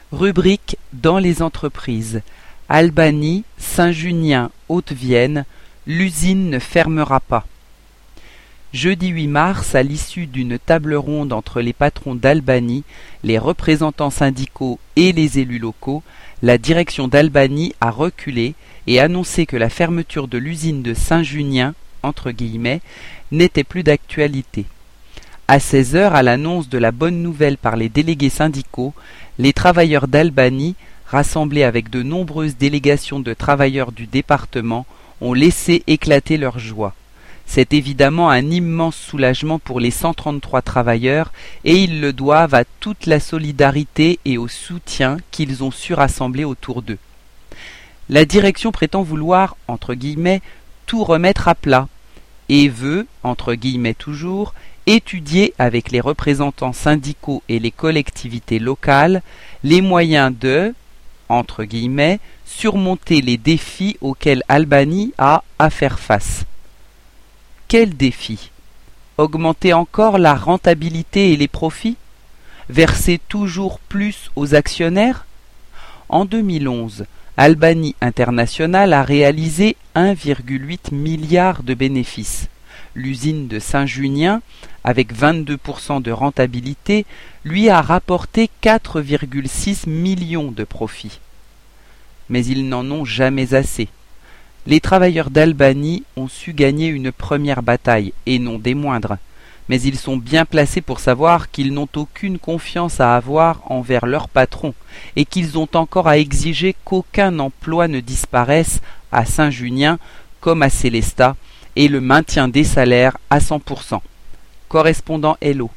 Rubrique dans les entreprises. Albanie, Saint-Junien, Haute-Vienne, l'usine ne fermera pas. Jeudi 8 mars, à l'issue d'une table ronde entre les patrons d'Albanie, les représentants syndicaux et les élus locaux, la direction d'Albanie a reculé et annoncé que la fermeture de l'usine de Saint-Junien, entre guillemets, n'était plus d'actualité. À 16 heures, à l'annonce de la bonne nouvelle par les délégués syndicaux, les travailleurs d'Albanie, rassemblés avec de nombreuses délégations de travailleurs du département, ont laissé éclater leur joie. C'est évidemment un immense soulagement pour les 133 travailleurs et ils le doivent à toute la solidarité et au soutien qu'ils ont su rassembler autour d'eux. La direction prétend vouloir, entre guillemets, tout remettre à plat et veut, entre guillemets toujours, étudier avec les représentants syndicaux et les collectivités locales les moyens de, entre guillemets, surmonter les défis auxquels Albanie a à faire face. Quels défis? Augmenter encore la rentabilité et les profits? Verser toujours plus aux actionnaires? En 2011, Albanie International a réalisé 1,8 milliard de bénéfices. L'usine de Saint-Junien, avec 22% de rentabilité, lui a rapporté 4,6 millions de profits. Mais ils n'en ont jamais assez. Les travailleurs d'Albanie ont su gagner une première bataille, et non des moindres, mais ils sont bien placés pour savoir qu'ils n'ont aucune confiance à avoir envers leur patron, et qu'ils ont encore à exiger qu'aucun emploi ne disparaisse à Saint-Junien comme à Sélestat, et le maintien des salaires à 100%. Correspondant Hello.